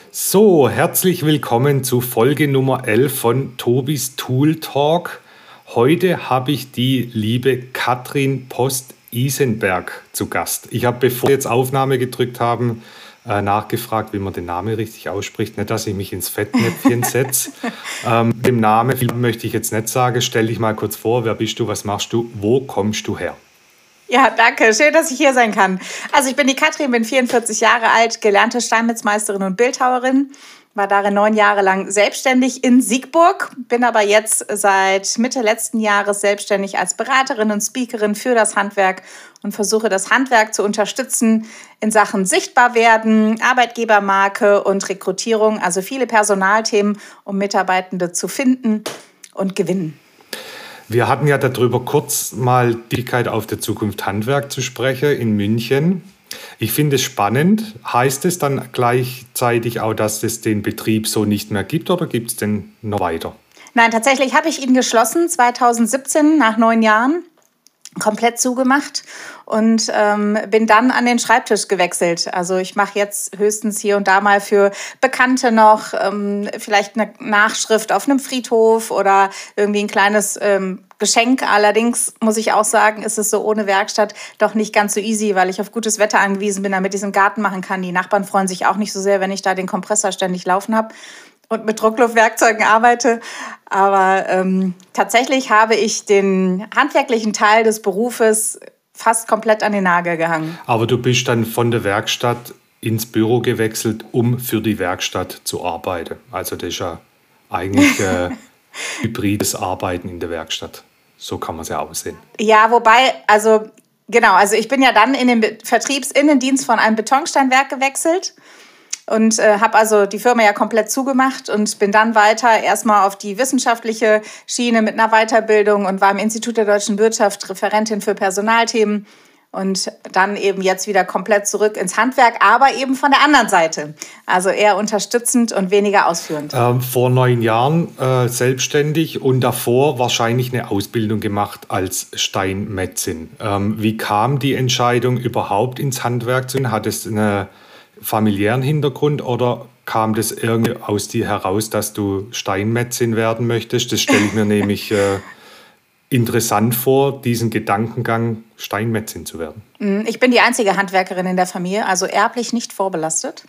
So, herzlich willkommen zu Folge Nummer 11 von Tobis Tool Talk. Heute habe ich die liebe Katrin Post-Isenberg zu Gast. Ich habe, bevor wir jetzt Aufnahme gedrückt haben, nachgefragt, wie man den Namen richtig ausspricht. Nicht, dass ich mich ins Fettnäpfchen setze. Dem Namen möchte ich jetzt nicht sagen. Stell dich mal kurz vor. Wer bist du? Was machst du? Wo kommst du her? Ja, danke. Schön, dass ich hier sein kann. Also ich bin die Katrin, bin 44 Jahre alt, gelernte Steinmetzmeisterin und Bildhauerin, war darin 9 Jahre lang selbstständig in Siegburg, bin aber jetzt seit Mitte letzten Jahres selbstständig als Beraterin und Speakerin für das Handwerk und versuche das Handwerk zu unterstützen in Sachen Sichtbarwerden, Arbeitgebermarke und Rekrutierung, also viele Personalthemen, um Mitarbeitende zu finden und gewinnen. Wir hatten ja darüber kurz mal die Möglichkeit, auf der Zukunft Handwerk zu sprechen in München. Ich finde es spannend. Heißt es dann gleichzeitig auch, dass es den Betrieb so nicht mehr gibt oder gibt es den noch weiter? Nein, tatsächlich habe ich ihn geschlossen 2017 nach 9 Jahren. Komplett zugemacht und bin dann an den Schreibtisch gewechselt. Also ich mache jetzt höchstens hier und da mal für Bekannte noch vielleicht eine Nachschrift auf einem Friedhof oder irgendwie ein kleines Geschenk. Allerdings muss ich auch sagen, ist es so ohne Werkstatt doch nicht ganz so easy, weil ich auf gutes Wetter angewiesen bin, damit ich es im Garten machen kann. Die Nachbarn freuen sich auch nicht so sehr, wenn ich da den Kompressor ständig laufen habe und mit Druckluftwerkzeugen arbeite. Aber tatsächlich habe ich den handwerklichen Teil des Berufes fast komplett an den Nagel gehangen. Aber du bist dann von der Werkstatt ins Büro gewechselt, um für die Werkstatt zu arbeiten. Also das ist ja eigentlich hybrides Arbeiten in der Werkstatt. So kann man es ja aussehen. Ja, wobei, also ich bin ja dann in den Vertriebsinnendienst von einem Betonsteinwerk gewechselt. Und habe also die Firma ja komplett zugemacht und bin dann weiter erstmal auf die wissenschaftliche Schiene mit einer Weiterbildung und war im Institut der deutschen Wirtschaft Referentin für Personalthemen und dann eben jetzt wieder komplett zurück ins Handwerk, aber eben von der anderen Seite. Also eher unterstützend und weniger ausführend. Vor 9 Jahren selbstständig und davor wahrscheinlich eine Ausbildung gemacht als Steinmetzin. Wie kam die Entscheidung überhaupt ins Handwerk zu gehen? Hat es eine familiären Hintergrund oder kam das irgendwie aus dir heraus, dass du Steinmetzin werden möchtest? Das stelle ich mir nämlich interessant vor, diesen Gedankengang, Steinmetzin zu werden. Ich bin die einzige Handwerkerin in der Familie, also erblich nicht vorbelastet.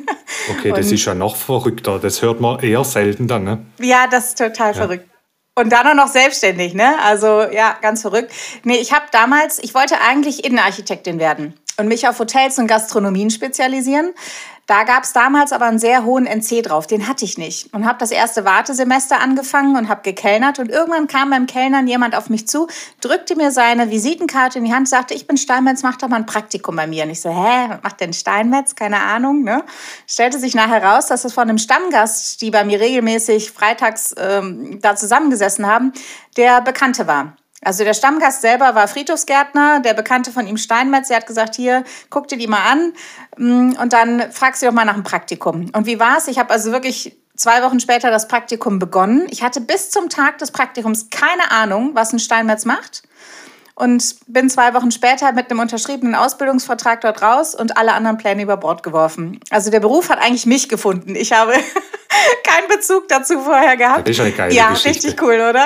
Okay, das ist ja noch verrückter. Das hört man eher selten dann, ne? Ja, das ist total verrückt. Und dann auch noch selbstständig, ne? Also ja, ganz verrückt. Nee, ich wollte eigentlich Innenarchitektin werden und mich auf Hotels und Gastronomien spezialisieren. Da gab es damals aber einen sehr hohen NC drauf, den hatte ich nicht. Und habe das erste Wartesemester angefangen und habe gekellnert. Und irgendwann kam beim Kellnern jemand auf mich zu, drückte mir seine Visitenkarte in die Hand, sagte, ich bin Steinmetz, mach doch mal ein Praktikum bei mir. Und ich so, was macht denn Steinmetz? Keine Ahnung. Ne? Stellte sich nachher raus, dass es von einem Stammgast, die bei mir regelmäßig freitags da zusammengesessen haben, der Bekannte war. Also der Stammgast selber war Friedhofsgärtner, der Bekannte von ihm Steinmetz, der hat gesagt, hier, guck dir die mal an und dann fragst du doch mal nach einem Praktikum. Und wie war es? Ich habe also wirklich 2 Wochen später das Praktikum begonnen. Ich hatte bis zum Tag des Praktikums keine Ahnung, was ein Steinmetz macht und bin 2 Wochen später mit einem unterschriebenen Ausbildungsvertrag dort raus und alle anderen Pläne über Bord geworfen. Also der Beruf hat eigentlich mich gefunden. Ich habe keinen Bezug dazu vorher gehabt. Das ist eine geile Geschichte. Richtig cool, oder?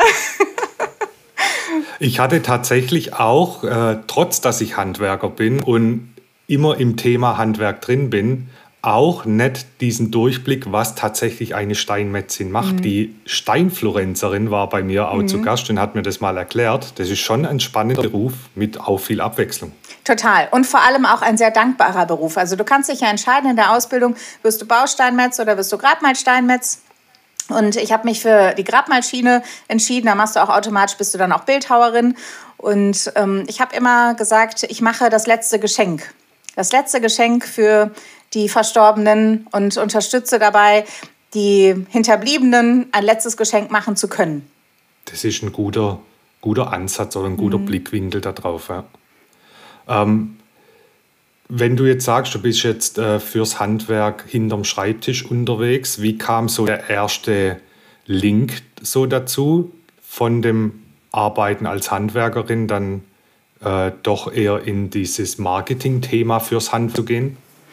Ich hatte tatsächlich auch, trotz dass ich Handwerker bin und immer im Thema Handwerk drin bin, auch nicht diesen Durchblick, was tatsächlich eine Steinmetzin macht. Die Steinfluencerin war bei mir auch zu Gast und hat mir das mal erklärt. Das ist schon ein spannender Beruf mit auch viel Abwechslung. Total. Und vor allem auch ein sehr dankbarer Beruf. Also du kannst dich ja entscheiden in der Ausbildung, wirst du Bausteinmetz oder wirst du Grabmalsteinmetz? Und ich habe mich für die Grabmalschiene entschieden. Da machst du auch automatisch, bist du dann auch Bildhauerin. Und ich habe immer gesagt, ich mache das letzte Geschenk. Das letzte Geschenk für die Verstorbenen und unterstütze dabei, die Hinterbliebenen ein letztes Geschenk machen zu können. Das ist ein guter Ansatz oder ein guter Blickwinkel darauf. Ja. Wenn du jetzt sagst, du bist jetzt fürs Handwerk hinterm Schreibtisch unterwegs, wie kam so der erste Link so dazu, von dem Arbeiten als Handwerkerin dann doch eher in dieses Marketing-Thema fürs Handwerk zu gehen?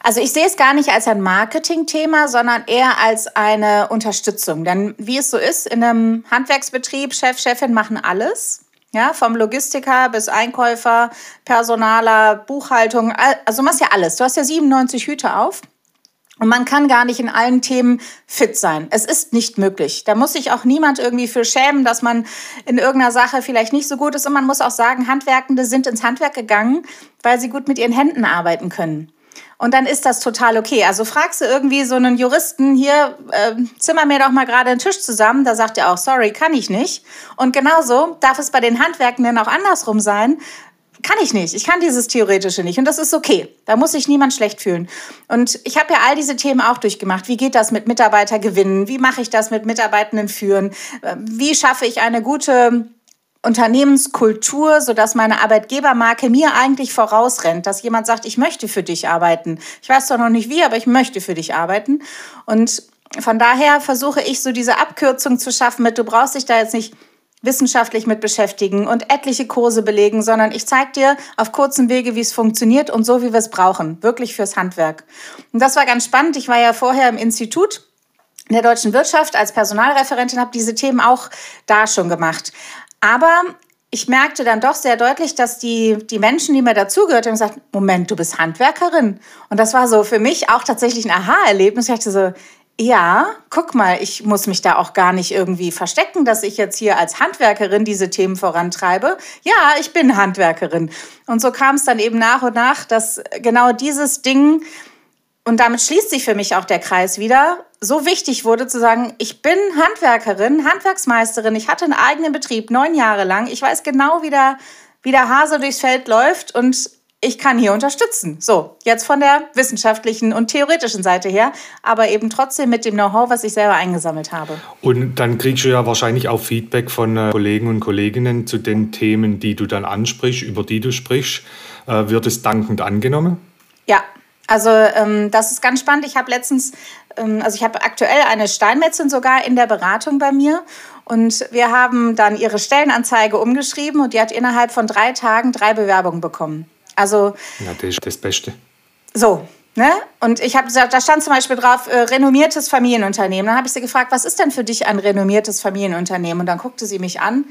Also ich sehe es gar nicht als ein Marketingthema, sondern eher als eine Unterstützung. Denn wie es so ist, in einem Handwerksbetrieb, Chef, Chefin machen alles. Ja, vom Logistiker bis Einkäufer, Personaler, Buchhaltung, also du machst ja alles. Du hast ja 97 Hüte auf. Und man kann gar nicht in allen Themen fit sein. Es ist nicht möglich. Da muss sich auch niemand irgendwie für schämen, dass man in irgendeiner Sache vielleicht nicht so gut ist. Und man muss auch sagen, Handwerkende sind ins Handwerk gegangen, weil sie gut mit ihren Händen arbeiten können. Und dann ist das total okay. Also fragst du irgendwie so einen Juristen, hier, zimmer mir doch mal gerade einen Tisch zusammen. Da sagt er auch, sorry, kann ich nicht. Und genauso darf es bei den Handwerkenden auch andersrum sein. Kann ich nicht. Ich kann dieses Theoretische nicht. Und das ist okay. Da muss sich niemand schlecht fühlen. Und ich habe ja all diese Themen auch durchgemacht. Wie geht das mit Mitarbeitergewinnen? Wie mache ich das mit Mitarbeitenden führen? Wie schaffe ich eine gute Unternehmenskultur, sodass meine Arbeitgebermarke mir eigentlich vorausrennt, dass jemand sagt, ich möchte für dich arbeiten. Ich weiß zwar noch nicht wie, aber ich möchte für dich arbeiten. Und von daher versuche ich so diese Abkürzung zu schaffen mit, du brauchst dich da jetzt nicht wissenschaftlich mit beschäftigen und etliche Kurse belegen, sondern ich zeige dir auf kurzem Wege, wie es funktioniert und so, wie wir es brauchen, wirklich fürs Handwerk. Und das war ganz spannend. Ich war ja vorher im Institut in der deutschen Wirtschaft als Personalreferentin, habe diese Themen auch da schon gemacht. Aber ich merkte dann doch sehr deutlich, dass die Menschen, die mir dazugehört haben, gesagt, Moment, du bist Handwerkerin. Und das war so für mich auch tatsächlich ein Aha-Erlebnis. Ich dachte so, ja, guck mal, ich muss mich da auch gar nicht irgendwie verstecken, dass ich jetzt hier als Handwerkerin diese Themen vorantreibe. Ja, ich bin Handwerkerin. Und so kam es dann eben nach und nach, dass genau dieses Ding, und damit schließt sich für mich auch der Kreis wieder, so wichtig wurde zu sagen, ich bin Handwerkerin, Handwerksmeisterin, ich hatte einen eigenen Betrieb 9 Jahre lang, ich weiß genau, wie der Hase durchs Feld läuft und ich kann hier unterstützen. So, jetzt von der wissenschaftlichen und theoretischen Seite her, aber eben trotzdem mit dem Know-how, was ich selber eingesammelt habe. Und dann kriegst du ja wahrscheinlich auch Feedback von Kollegen und Kolleginnen zu den Themen, die du dann ansprichst, über die du sprichst. Wird es dankend angenommen? Ja, also das ist ganz spannend. Ich habe letztens, ich habe aktuell eine Steinmetzin sogar in der Beratung bei mir. Und wir haben dann ihre Stellenanzeige umgeschrieben und die hat innerhalb von 3 Tagen 3 Bewerbungen bekommen. Also, ja, das ist das Beste. So, ne? Und ich habe gesagt, da stand zum Beispiel drauf, renommiertes Familienunternehmen. Dann habe ich sie gefragt, was ist denn für dich ein renommiertes Familienunternehmen? Und dann guckte sie mich an.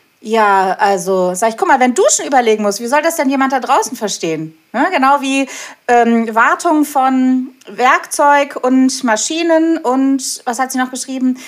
Ja, also, sag ich, guck mal, wenn du schon überlegen musst, wie soll das denn jemand da draußen verstehen? Ne? Genau wie Wartung von Werkzeug und Maschinen und, was hat sie noch geschrieben?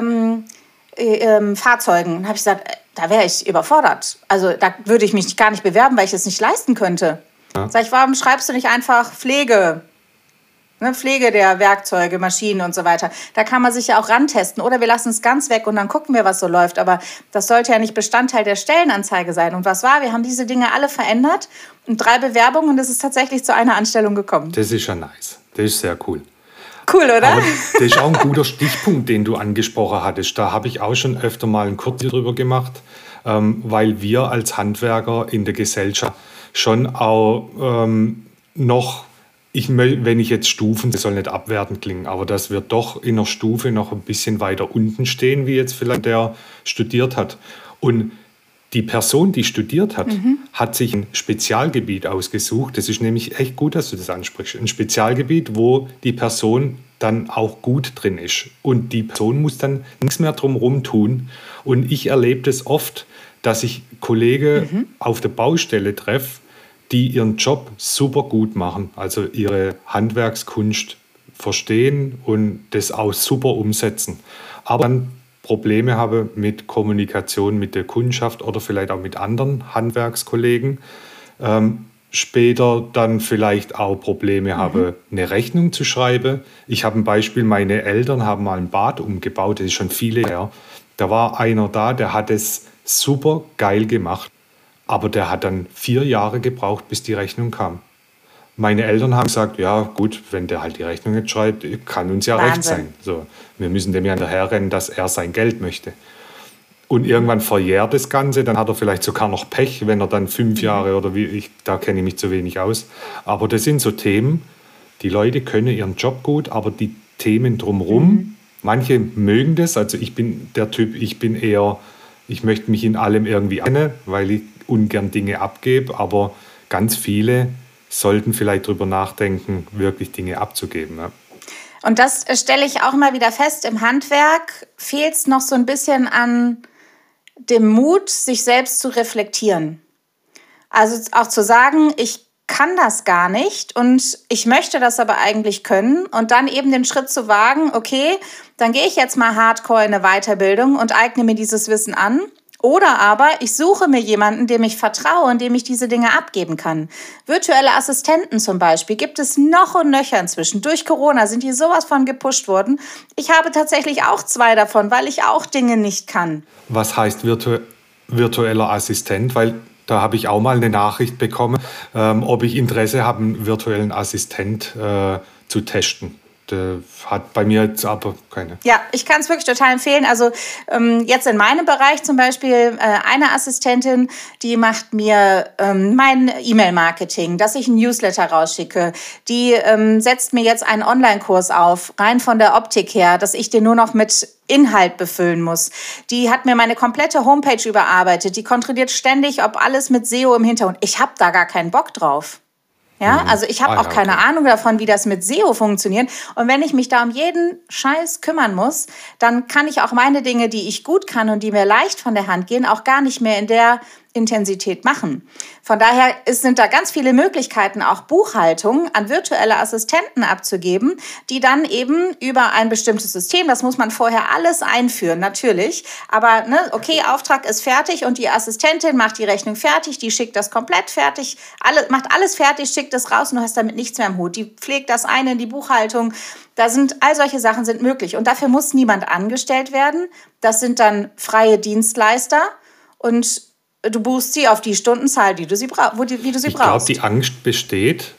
Fahrzeugen. Dann habe ich gesagt, da wäre ich überfordert. Also da würde ich mich gar nicht bewerben, weil ich es nicht leisten könnte. Ja. Sag ich, warum schreibst du nicht einfach Pflege? Ne, Pflege der Werkzeuge, Maschinen und so weiter. Da kann man sich ja auch rantesten. Oder wir lassen es ganz weg und dann gucken wir, was so läuft. Aber das sollte ja nicht Bestandteil der Stellenanzeige sein. Und was war? Wir haben diese Dinge alle verändert. Und 3 Bewerbungen und es ist tatsächlich zu einer Anstellung gekommen. Das ist ja nice. Das ist sehr cool. Cool, oder? Aber das ist auch ein guter Stichpunkt, den du angesprochen hattest. Da habe ich auch schon öfter mal ein Kurz drüber gemacht, weil wir als Handwerker in der Gesellschaft schon auch noch, wenn ich jetzt Stufen, das soll nicht abwertend klingen, aber dass wir doch in der Stufe noch ein bisschen weiter unten stehen, wie jetzt vielleicht der studiert hat. Und die Person, die studiert hat, hat sich ein Spezialgebiet ausgesucht. Das ist nämlich echt gut, dass du das ansprichst. Ein Spezialgebiet, wo die Person dann auch gut drin ist. Und die Person muss dann nichts mehr drumherum tun. Und ich erlebe das oft, dass ich Kollegen auf der Baustelle treffe, die ihren Job super gut machen. Also ihre Handwerkskunst verstehen und das auch super umsetzen. Aber dann Probleme habe mit Kommunikation mit der Kundschaft oder vielleicht auch mit anderen Handwerkskollegen. Später dann vielleicht auch Probleme habe, eine Rechnung zu schreiben. Ich habe ein Beispiel, meine Eltern haben mal ein Bad umgebaut, das ist schon viele Jahre her. Da war einer da, der hat es super geil gemacht, aber der hat dann 4 Jahre gebraucht, bis die Rechnung kam. Meine Eltern haben gesagt, ja gut, wenn der halt die Rechnung nicht schreibt, kann uns ja recht sein. So, wir müssen dem ja hinterherrennen, dass er sein Geld möchte. Und irgendwann verjährt das Ganze, dann hat er vielleicht sogar noch Pech, wenn er dann 5 Jahre oder da kenne ich mich zu wenig aus. Aber das sind so Themen, die Leute können ihren Job gut, aber die Themen drumherum, manche mögen das, also ich bin der Typ, ich möchte mich in allem irgendwie weil ich ungern Dinge abgebe, aber ganz viele sollten vielleicht drüber nachdenken, wirklich Dinge abzugeben. Ja. Und das stelle ich auch mal wieder fest, im Handwerk fehlt es noch so ein bisschen an dem Mut, sich selbst zu reflektieren. Also auch zu sagen, ich kann das gar nicht und ich möchte das aber eigentlich können und dann eben den Schritt zu wagen, okay, dann gehe ich jetzt mal hardcore in eine Weiterbildung und eigne mir dieses Wissen an. Oder aber ich suche mir jemanden, dem ich vertraue und dem ich diese Dinge abgeben kann. Virtuelle Assistenten zum Beispiel gibt es noch und nöcher inzwischen. Durch Corona sind die sowas von gepusht worden. Ich habe tatsächlich auch 2 davon, weil ich auch Dinge nicht kann. Was heißt virtueller Assistent? Weil da habe ich auch mal eine Nachricht bekommen, ob ich Interesse habe, einen virtuellen Assistent zu testen. Der hat bei mir jetzt aber keine. Ja, ich kann es wirklich total empfehlen. Also jetzt in meinem Bereich zum Beispiel eine Assistentin, die macht mir mein E-Mail-Marketing, dass ich ein Newsletter rausschicke. Die setzt mir jetzt einen Online-Kurs auf, rein von der Optik her, dass ich den nur noch mit Inhalt befüllen muss. Die hat mir meine komplette Homepage überarbeitet. Die kontrolliert ständig, ob alles mit SEO im Hintergrund. Ich habe da gar keinen Bock drauf. Ja, also ich habe auch keine Ahnung davon, wie das mit SEO funktioniert. Und wenn ich mich da um jeden Scheiß kümmern muss, dann kann ich auch meine Dinge, die ich gut kann und die mir leicht von der Hand gehen, auch gar nicht mehr in der Intensität machen. Von daher sind da ganz viele Möglichkeiten, auch Buchhaltung an virtuelle Assistenten abzugeben, die dann eben über ein bestimmtes System, das muss man vorher alles einführen, natürlich, aber okay, Auftrag ist fertig und die Assistentin macht die Rechnung fertig, die schickt das komplett fertig, macht alles fertig, schickt es raus und du hast damit nichts mehr im Hut. Die pflegt das ein in die Buchhaltung. All solche Sachen sind möglich und dafür muss niemand angestellt werden. Das sind dann freie Dienstleister und du buchst sie auf die Stundenzahl, wie du sie brauchst. Ich glaube, die Angst besteht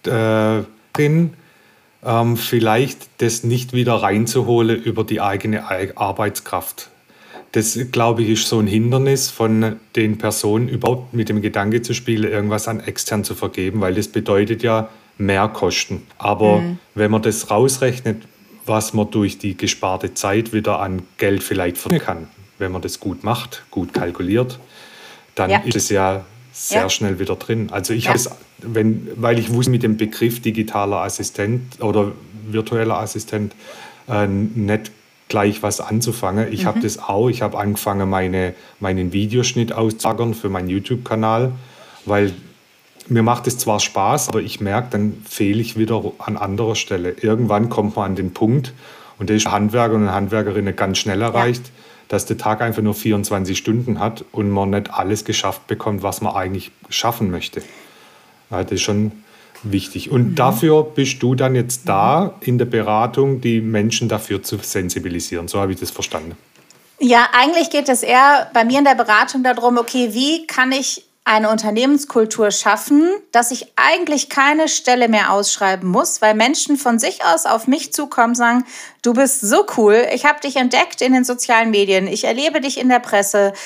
darin, vielleicht das nicht wieder reinzuholen über die eigene Arbeitskraft. Das, glaube ich, ist so ein Hindernis von den Personen, überhaupt mit dem Gedanke zu spielen, irgendwas an extern zu vergeben, weil das bedeutet ja mehr Kosten. Aber wenn man das rausrechnet, was man durch die gesparte Zeit wieder an Geld vielleicht verdienen kann, wenn man das gut macht, gut kalkuliert, dann ist es ja sehr schnell wieder drin. Also ich habe es, weil ich wusste mit dem Begriff digitaler Assistent oder virtueller Assistent nicht gleich was anzufangen. Ich habe das auch. Ich habe angefangen, meinen Videoschnitt auszulagern für meinen YouTube-Kanal, weil mir macht es zwar Spaß, aber ich merke, dann fehle ich wieder an anderer Stelle. Irgendwann kommt man an den Punkt, und das ist Handwerker und Handwerkerinnen ganz schnell erreicht, dass der Tag einfach nur 24 Stunden hat und man nicht alles geschafft bekommt, was man eigentlich schaffen möchte. Ja, das ist schon wichtig. Und dafür bist du dann jetzt da in der Beratung, die Menschen dafür zu sensibilisieren. So habe ich das verstanden. Ja, eigentlich geht es eher bei mir in der Beratung darum, okay, wie kann ich eine Unternehmenskultur schaffen, dass ich eigentlich keine Stelle mehr ausschreiben muss, weil Menschen von sich aus auf mich zukommen und sagen, du bist so cool, ich habe dich entdeckt in den sozialen Medien, ich erlebe dich in der Presse,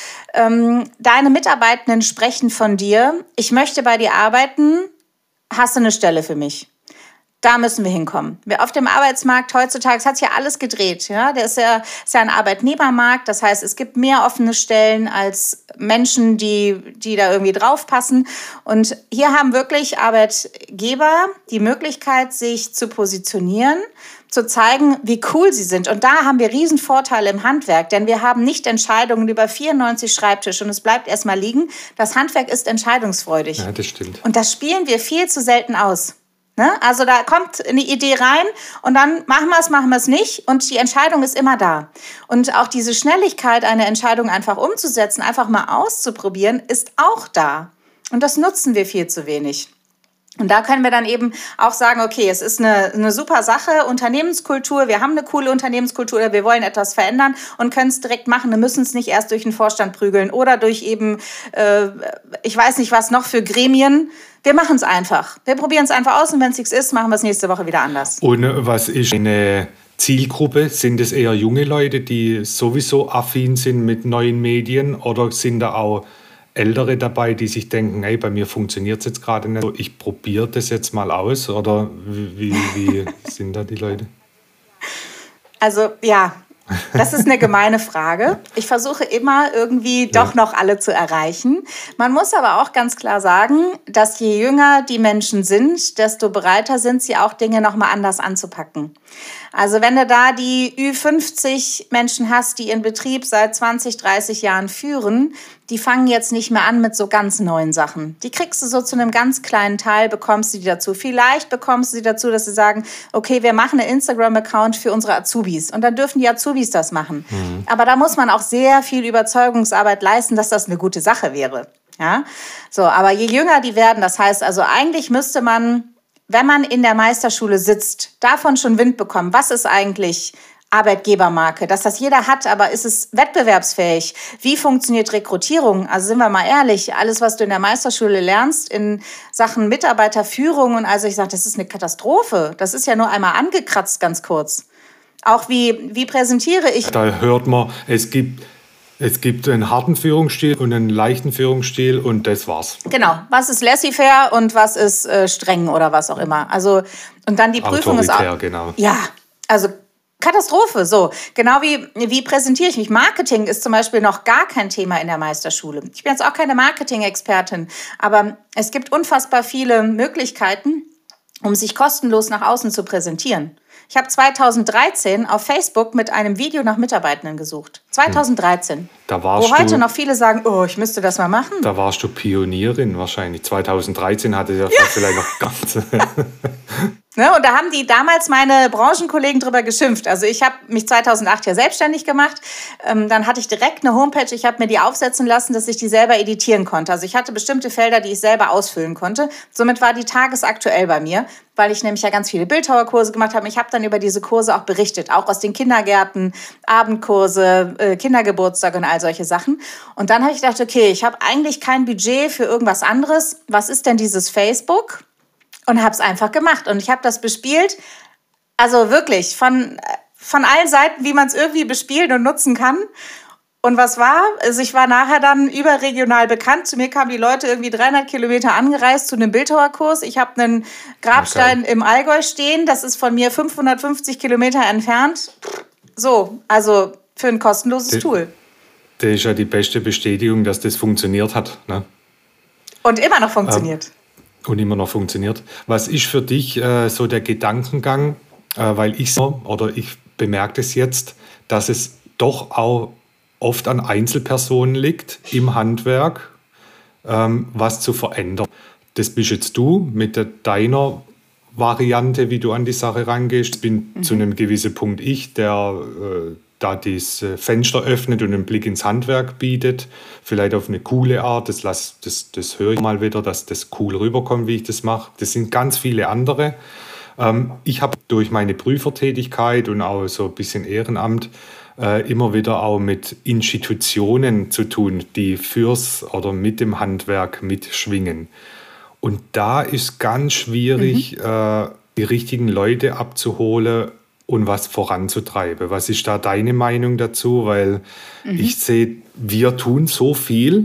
deine Mitarbeitenden sprechen von dir, ich möchte bei dir arbeiten, hast du eine Stelle für mich? Da müssen wir hinkommen. Auf dem Arbeitsmarkt heutzutage, es hat sich ja alles gedreht. Ja? Der ist ja ein Arbeitnehmermarkt. Das heißt, es gibt mehr offene Stellen als Menschen, die da irgendwie draufpassen. Und hier haben wirklich Arbeitgeber die Möglichkeit, sich zu positionieren, zu zeigen, wie cool sie sind. Und da haben wir Riesenvorteile im Handwerk, denn wir haben nicht Entscheidungen über 94 Schreibtische und es bleibt erstmal liegen. Das Handwerk ist entscheidungsfreudig. Ja, das stimmt. Und das spielen wir viel zu selten aus. Also da kommt eine Idee rein und dann machen wir es nicht und die Entscheidung ist immer da. Und auch diese Schnelligkeit, eine Entscheidung einfach umzusetzen, einfach mal auszuprobieren, ist auch da. Und das nutzen wir viel zu wenig. Und da können wir dann eben auch sagen, okay, es ist eine super Sache, Unternehmenskultur, wir haben eine coole Unternehmenskultur, wir wollen etwas verändern und können es direkt machen. Wir müssen es nicht erst durch den Vorstand prügeln oder durch eben, ich weiß nicht was noch für Gremien. Wir machen es einfach. Wir probieren es einfach aus und wenn es nichts ist, machen wir es nächste Woche wieder anders. Und was ist eine Zielgruppe? Sind es eher junge Leute, die sowieso affin sind mit neuen Medien oder sind da auch Ältere dabei, die sich denken, hey, bei mir funktioniert es jetzt gerade nicht, ich probiere das jetzt mal aus? Oder wie sind da die Leute? Also ja, Das ist eine gemeine Frage. Ich versuche immer irgendwie doch noch alle zu erreichen. Man muss aber auch ganz klar sagen, dass je jünger die Menschen sind, desto bereiter sind sie auch Dinge nochmal anders anzupacken. Also wenn du da die Ü50 Menschen hast, die ihren Betrieb seit 20, 30 Jahren führen, die fangen jetzt nicht mehr an mit so ganz neuen Sachen. Die kriegst du so zu einem ganz kleinen Teil, bekommst du die dazu. Vielleicht bekommst du sie dazu, dass sie sagen, okay, wir machen einen Instagram-Account für unsere Azubis. Und dann dürfen die Azubis das machen. Aber da muss man auch sehr viel Überzeugungsarbeit leisten, dass das eine gute Sache wäre. Ja? So, aber je jünger die werden, das heißt also eigentlich müsste man, wenn man in der Meisterschule sitzt, davon schon Wind bekommen, was ist eigentlich Arbeitgebermarke, dass das jeder hat, aber ist es wettbewerbsfähig? Wie funktioniert Rekrutierung? Also sind wir mal ehrlich, alles, was du in der Meisterschule lernst in Sachen Mitarbeiterführung und also ich sage, das ist eine Katastrophe. Das ist ja nur einmal angekratzt, ganz kurz. Auch wie präsentiere ich? Da hört man, es gibt einen harten Führungsstil und einen leichten Führungsstil und das war's. Genau, was ist laissez-faire und was ist streng oder was auch immer. Also und dann die Prüfung ist auch. Genau. Ja, also Katastrophe, so. Genau wie präsentiere ich mich? Marketing ist zum Beispiel noch gar kein Thema in der Meisterschule. Ich bin jetzt auch keine Marketing-Expertin, aber es gibt unfassbar viele Möglichkeiten, um sich kostenlos nach außen zu präsentieren. Ich habe 2013 auf Facebook mit einem Video nach Mitarbeitenden gesucht. 2013. Wo heute noch viele sagen, oh, ich müsste das mal machen. Da warst du Pionierin wahrscheinlich. 2013 hatte ja vielleicht noch ganz... Ne, und da haben die damals meine Branchenkollegen drüber geschimpft. Also ich habe mich 2008 ja selbstständig gemacht. Dann hatte ich direkt eine Homepage. Ich habe mir die aufsetzen lassen, dass ich die selber editieren konnte. Also ich hatte bestimmte Felder, die ich selber ausfüllen konnte. Somit war die tagesaktuell bei mir, weil ich nämlich ja ganz viele Bildhauerkurse gemacht habe. Ich habe dann über diese Kurse auch berichtet, auch aus den Kindergärten, Abendkurse, Kindergeburtstage und all solche Sachen. Und dann habe ich gedacht, okay, ich habe eigentlich kein Budget für irgendwas anderes. Was ist denn dieses Facebook? Und habe es einfach gemacht. Und ich habe das bespielt, also wirklich von allen Seiten, wie man es irgendwie bespielen und nutzen kann. Und was war? Also ich war nachher dann überregional bekannt. Zu mir kamen die Leute irgendwie 300 Kilometer angereist zu einem Bildhauerkurs. Ich habe einen Grabstein im Allgäu stehen. Das ist von mir 550 Kilometer entfernt. So, also für ein kostenloses Tool. Das ist ja die beste Bestätigung, dass das funktioniert hat. Ne? Und immer noch funktioniert. Und immer noch funktioniert. Was ist für dich so der Gedankengang, weil ich bemerke es jetzt, dass es doch auch oft an Einzelpersonen liegt im Handwerk, was zu verändern. Das bist jetzt du mit deiner Variante, wie du an die Sache rangehst. Ich bin zu einem gewissen Punkt ich, der da das Fenster öffnet und einen Blick ins Handwerk bietet, vielleicht auf eine coole Art, das höre ich mal wieder, dass das cool rüberkommt, wie ich das mache. Das sind ganz viele andere. Ich habe durch meine Prüfertätigkeit und auch so ein bisschen Ehrenamt immer wieder auch mit Institutionen zu tun, die fürs oder mit dem Handwerk mitschwingen. Und da ist ganz schwierig, die richtigen Leute abzuholen und was voranzutreiben. Was ist da deine Meinung dazu? Weil ich sehe, wir tun so viel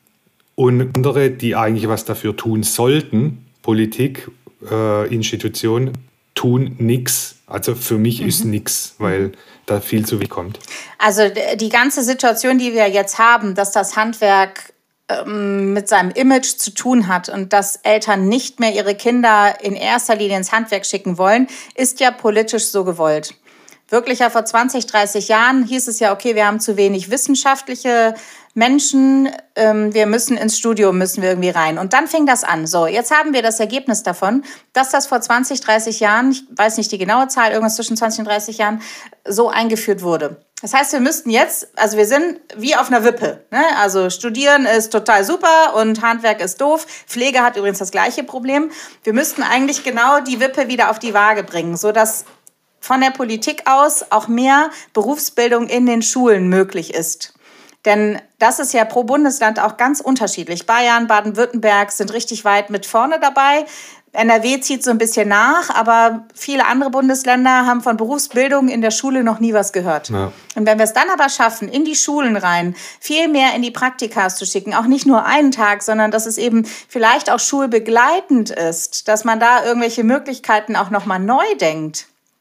und andere, die eigentlich was dafür tun sollten, Politik, Institutionen, tun nichts. Also für mich ist nichts, weil da viel zu wenig kommt. Also die ganze Situation, die wir jetzt haben, dass das Handwerk mit seinem Image zu tun hat und dass Eltern nicht mehr ihre Kinder in erster Linie ins Handwerk schicken wollen, ist ja politisch so gewollt. Wirklich ja vor 20, 30 Jahren hieß es ja, okay, wir haben zu wenig wissenschaftliche Menschen, wir müssen ins Studium, müssen wir irgendwie rein. Und dann fing das an. So, jetzt haben wir das Ergebnis davon, dass das vor 20, 30 Jahren, ich weiß nicht die genaue Zahl, irgendwas zwischen 20 und 30 Jahren, so eingeführt wurde. Das heißt, wir müssten jetzt, also wir sind wie auf einer Wippe. Ne? Also studieren ist total super und Handwerk ist doof. Pflege hat übrigens das gleiche Problem. Wir müssten eigentlich genau die Wippe wieder auf die Waage bringen, sodass von der Politik aus auch mehr Berufsbildung in den Schulen möglich ist. Denn das ist ja pro Bundesland auch ganz unterschiedlich. Bayern, Baden-Württemberg sind richtig weit mit vorne dabei. NRW zieht so ein bisschen nach, aber viele andere Bundesländer haben von Berufsbildung in der Schule noch nie was gehört. Ja. Und wenn wir es dann aber schaffen, in die Schulen rein, viel mehr in die Praktikas zu schicken, auch nicht nur einen Tag, sondern dass es eben vielleicht auch schulbegleitend ist, dass man da irgendwelche Möglichkeiten auch nochmal neu denkt.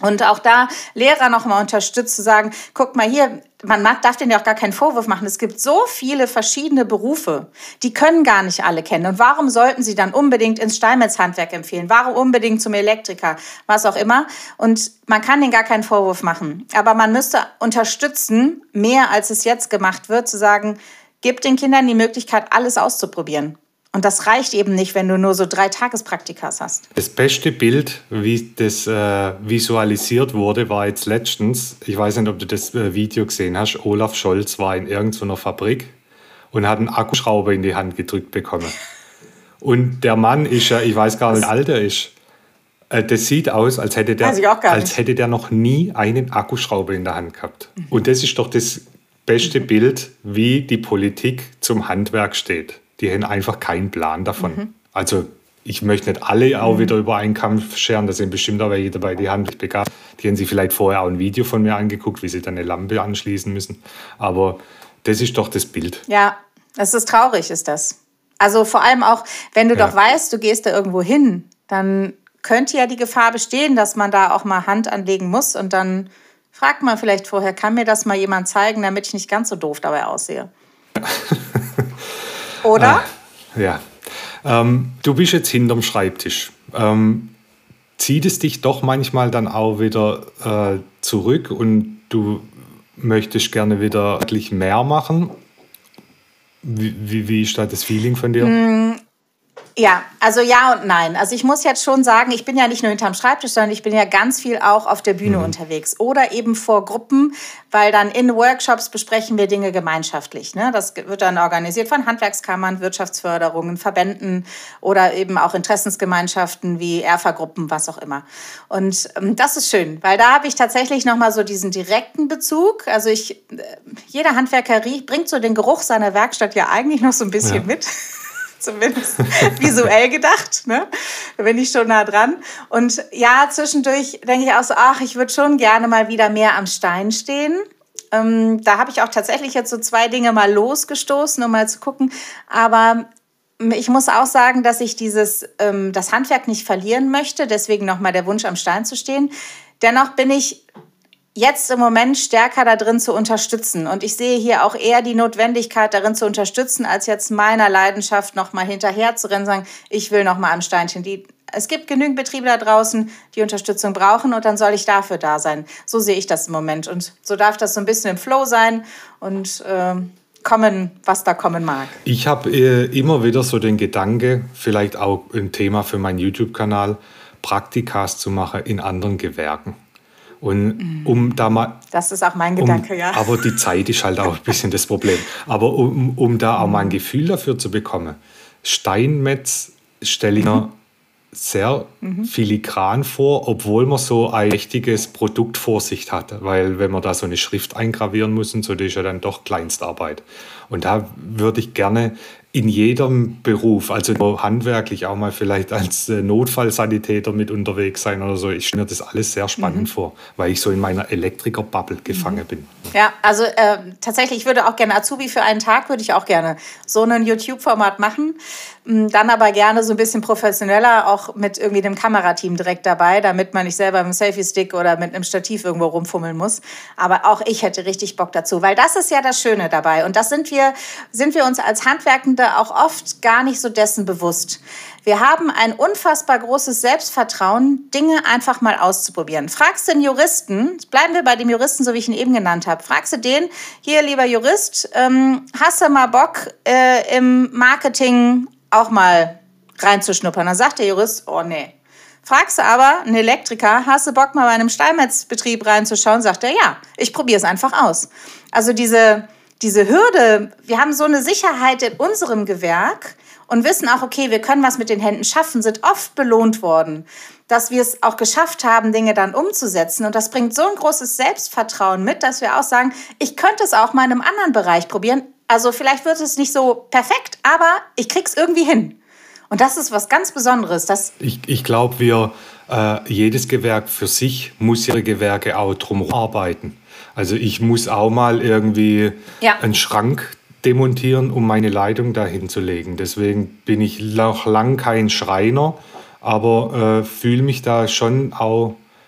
Und auch da Lehrer noch mal unterstützt, zu sagen, guck mal hier, darf denen ja auch gar keinen Vorwurf machen. Es gibt so viele verschiedene Berufe, die können gar nicht alle kennen. Und warum sollten sie dann unbedingt ins Steinmetzhandwerk empfehlen? Warum unbedingt zum Elektriker? Was auch immer. Und man kann denen gar keinen Vorwurf machen. Aber man müsste unterstützen, mehr als es jetzt gemacht wird, zu sagen, gib den Kindern die Möglichkeit, alles auszuprobieren. Und das reicht eben nicht, wenn du nur so 3 Tagespraktikas hast. Das beste Bild, wie das visualisiert wurde, war jetzt letztens, ich weiß nicht, ob du das Video gesehen hast, Olaf Scholz war in irgendeiner Fabrik und hat einen Akkuschrauber in die Hand gedrückt bekommen. Und der Mann ist ja, ich weiß gar nicht, wie alt er ist. Das sieht aus, als hätte der noch nie einen Akkuschrauber in der Hand gehabt. Und das ist doch das beste Bild, wie die Politik zum Handwerk steht. Die haben einfach keinen Plan davon. Also ich möchte nicht alle auch wieder über einen Kamm scheren, da sind bestimmt auch welche dabei, die handwerklich begabt. Die haben sich vielleicht vorher auch ein Video von mir angeguckt, wie sie dann eine Lampe anschließen müssen. Aber das ist doch das Bild. Ja, es ist traurig, ist das. Also vor allem auch, wenn du doch weißt, du gehst da irgendwo hin, dann könnte ja die Gefahr bestehen, dass man da auch mal Hand anlegen muss. Und dann fragt man vielleicht vorher, kann mir das mal jemand zeigen, damit ich nicht ganz so doof dabei aussehe. Oder? Ja. Du bist jetzt hinterm Schreibtisch. Zieht es dich doch manchmal dann auch wieder zurück und du möchtest gerne wieder wirklich mehr machen? Wie ist da das Feeling von dir? Ja, also ja und nein. Also ich muss jetzt schon sagen, ich bin ja nicht nur hinterm Schreibtisch, sondern ich bin ja ganz viel auch auf der Bühne unterwegs oder eben vor Gruppen, weil dann in Workshops besprechen wir Dinge gemeinschaftlich. Ne? Das wird dann organisiert von Handwerkskammern, Wirtschaftsförderungen, Verbänden oder eben auch Interessensgemeinschaften wie Erfa-Gruppen, was auch immer. Und das ist schön, weil da habe ich tatsächlich nochmal so diesen direkten Bezug. Also jeder Handwerker bringt so den Geruch seiner Werkstatt ja eigentlich noch so ein bisschen mit. Zumindest visuell gedacht, ne? Da bin ich schon nah dran. Und ja, zwischendurch denke ich auch so, ich würde schon gerne mal wieder mehr am Stein stehen. Da habe ich auch tatsächlich jetzt so 2 Dinge mal losgestoßen, um mal zu gucken. Aber ich muss auch sagen, dass ich das Handwerk nicht verlieren möchte. Deswegen nochmal der Wunsch, am Stein zu stehen. Dennoch bin ich jetzt im Moment stärker da drin zu unterstützen. Und ich sehe hier auch eher die Notwendigkeit, darin zu unterstützen, als jetzt meiner Leidenschaft noch mal hinterher zu rennen und sagen, ich will noch mal am Steinchen. Es gibt genügend Betriebe da draußen, die Unterstützung brauchen und dann soll ich dafür da sein. So sehe ich das im Moment. Und so darf das so ein bisschen im Flow sein und kommen, was da kommen mag. Ich habe immer wieder so den Gedanke, vielleicht auch ein Thema für meinen YouTube-Kanal, Praktikas zu machen in anderen Gewerken. Und da mal, das ist auch mein Gedanke, ja. Aber die Zeit ist halt auch ein bisschen das Problem. Aber um da auch mal ein Gefühl dafür zu bekommen, Steinmetz stelle ich mir sehr filigran vor, obwohl man so ein richtiges Produkt vor sich hat. Weil wenn man da so eine Schrift eingravieren muss, und so, das ist ja dann doch Kleinstarbeit. Und da würde ich gerne in jedem Beruf, also handwerklich auch mal vielleicht als Notfallsanitäter mit unterwegs sein oder so. Ich stelle mir das alles sehr spannend vor, weil ich so in meiner Elektriker-Bubble gefangen bin. Ja, also tatsächlich, ich würde auch gerne Azubi für einen Tag, würde ich auch gerne so ein YouTube-Format machen. Dann aber gerne so ein bisschen professioneller, auch mit irgendwie dem Kamerateam direkt dabei, damit man nicht selber mit einem Selfie-Stick oder mit einem Stativ irgendwo rumfummeln muss. Aber auch ich hätte richtig Bock dazu, weil das ist ja das Schöne dabei. Und das sind wir uns als Handwerkende auch oft gar nicht so dessen bewusst. Wir haben ein unfassbar großes Selbstvertrauen, Dinge einfach mal auszuprobieren. Fragst du den Juristen, bleiben wir bei dem Juristen, so wie ich ihn eben genannt habe, fragst du den, hier lieber Jurist, hast du mal Bock im Marketing auch mal reinzuschnuppern? Dann sagt der Jurist, oh nee. Fragst du aber einen Elektriker, hast du Bock mal bei einem Steinmetzbetrieb reinzuschauen? Sagt er, ja, ich probiere es einfach aus. Also diese Hürde, wir haben so eine Sicherheit in unserem Gewerk und wissen auch, okay, wir können was mit den Händen schaffen, sind oft belohnt worden, dass wir es auch geschafft haben, Dinge dann umzusetzen. Und das bringt so ein großes Selbstvertrauen mit, dass wir auch sagen, ich könnte es auch mal in einem anderen Bereich probieren. Also vielleicht wird es nicht so perfekt, aber ich krieg's irgendwie hin. Und das ist was ganz Besonderes. Ich glaube, jedes Gewerk für sich muss ihre Gewerke auch drum arbeiten. Also ich muss auch mal irgendwie einen Schrank demontieren, um meine Leitung dahin zu legen. Deswegen bin ich noch lang kein Schreiner, aber fühle mich da schon auch